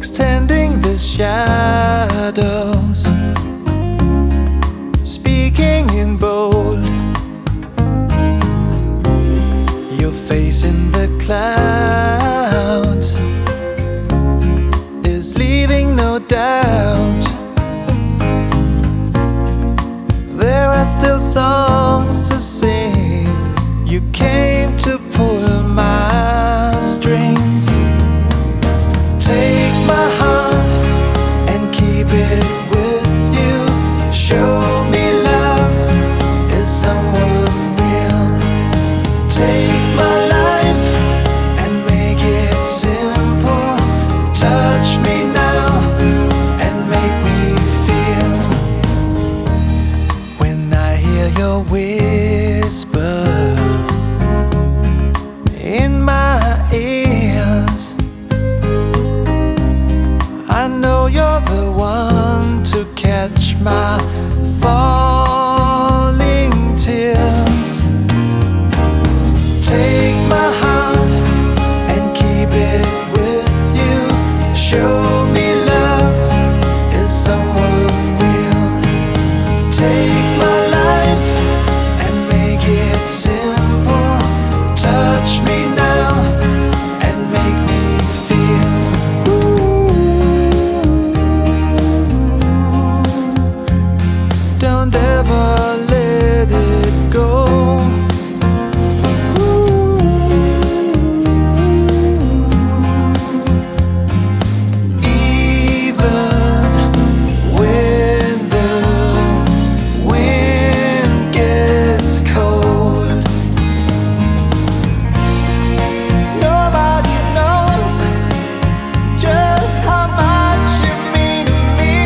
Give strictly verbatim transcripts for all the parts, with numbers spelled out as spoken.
extending the shadows, speaking in bold, your face in the clouds is leaving no doubt. There are still songs to sing. You came to pull my strings. Take my heart and keep it with you. Show me love is someone real. Take my life and make it simple. Touch me now and make me feel. When I hear your whisper in my ears, I know you're the one to catch my falling tears. Take my heart and keep it with you. Show me love is someone real. Take my life and make it simple. Touch me now and make me feel. Don't ever let it go. Even when the wind gets cold, nobody knows just how much you mean to me.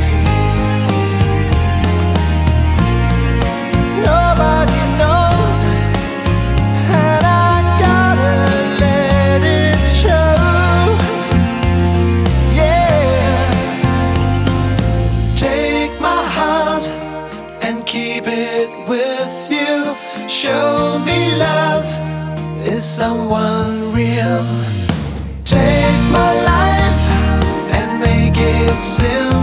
Nobody knows, and I gotta let it show. Yeah, take my heart and keep it with you. Show me love is someone real. Take my life and make it simple.